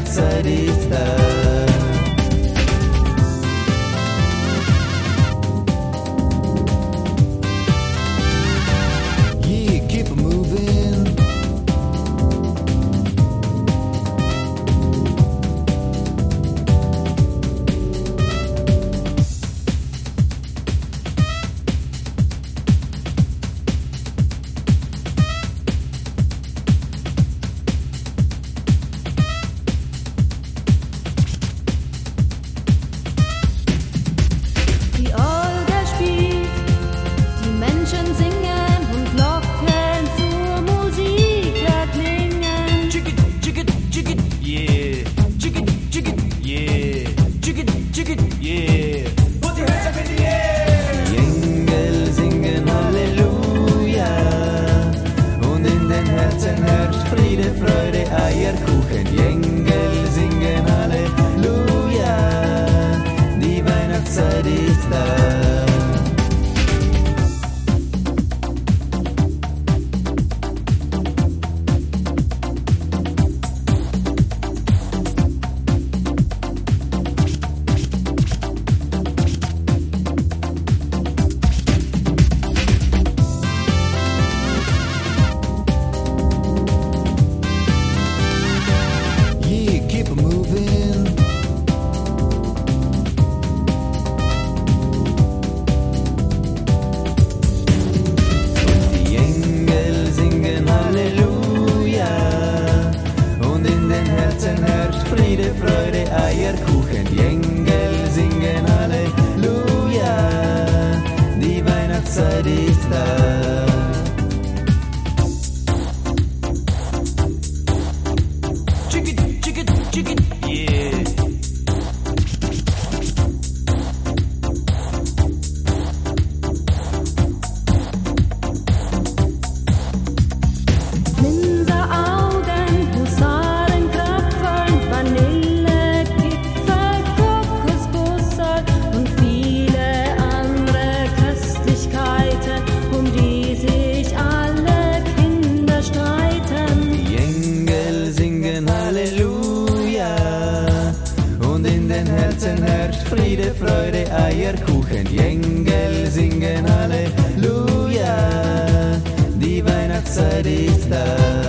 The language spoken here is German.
Weihnachtszeit ist da. Yeah, keep it moving. Die Orgel spielt, die Menschen singen und Glocken zur Musik erklingen. Chicken, chicken, chicken, yeah. Chicken, chicken, yeah. Chicken, chicken, yeah. Put your hands up in the air. Die Engel singen Halleluja und in den Herzen herrscht Friede, Freude, Eierkuchen. Die Engel singen Halleluja, die Weihnachtszeit ist da. Yeah, keep it moving. Die Engel singen Halleluja und in den Herzen herrscht Friede, Freude, Eierkuchen. Die Engel singen Halleluja, die Weihnachtszeit ist da. Chicken, chicken, chicken, yeah. Linseraugen, Husarenköpfe, Vanillekipferl, Kokosbussard und viele andere Köstlichkeiten, um die sich alle Kinder streiten. Die Engel singen Halleluja und in den Herzen herrscht Friede, Freude, Eierkuchen. Die Engel singen Halleluja, die Weihnachtszeit ist da.